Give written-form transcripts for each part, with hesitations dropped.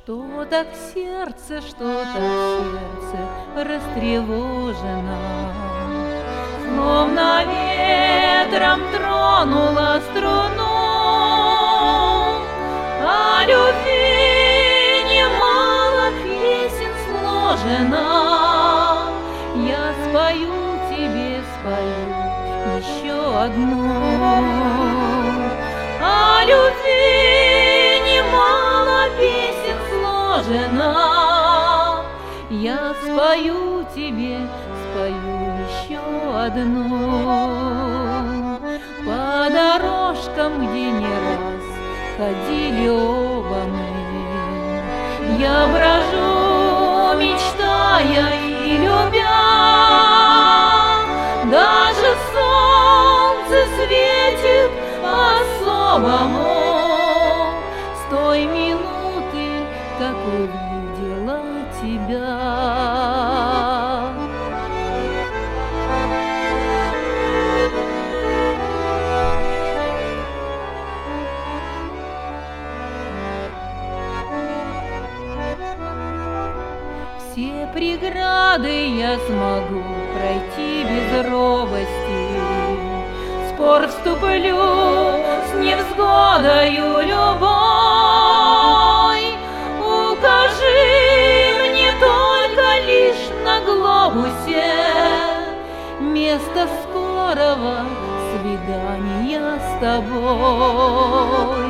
Что так сердце, что так сердце растревожено, словно ветром тронула струну, о любви немало песен сложено. Я спою тебе, спою еще одну. О любви немало песен сложено. Я спою тебе, спою еще одну. По дорожкам, где не раз ходили оба мы, я брожу, мечтая и любя. Даже солнце светит по-особому с той минуты, как увидела тебя. Все преграды я смогу пройти без робости, в спор вступлю с невзгодою любой. Укажи мне только лишь на глобусе место скорого свидания с тобой.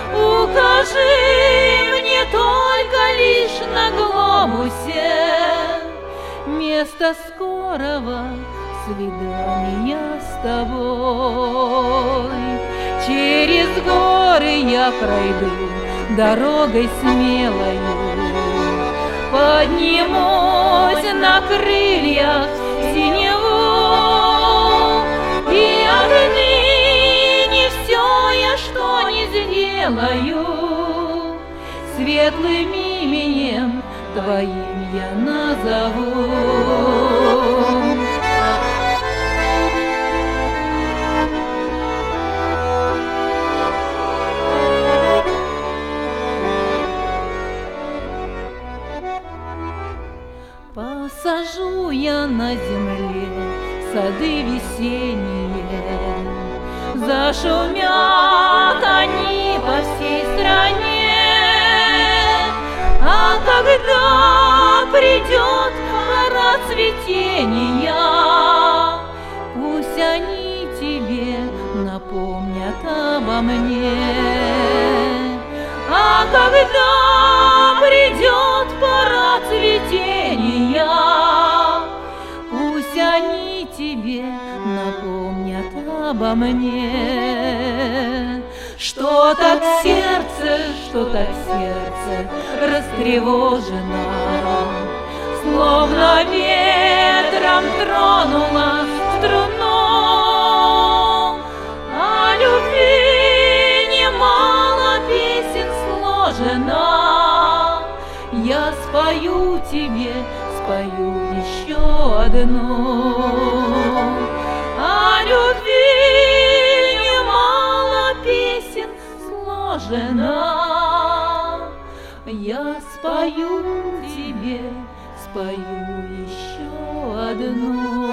Укажи мне только лишь на глобусе место скорого свидания с тобой. Через горы я пройду дорогой смелою, поднимусь на крыльях в синеву, и отныне все я, что не сделаю, светлым именем твоим я назову. Посажу я на земле сады весенние, зашумят они по всей стране. А когда придет пора цветения, пусть они тебе напомнят обо мне. А когда придет пора цветения, пусть они тебе напомнят обо мне. Что так сердце растревожено, словно ветром тронула струну. О любви немало песен сложено. Я спою тебе, спою еще одну. О любви немало песен сложено. Я спою тебе, спою еще одну.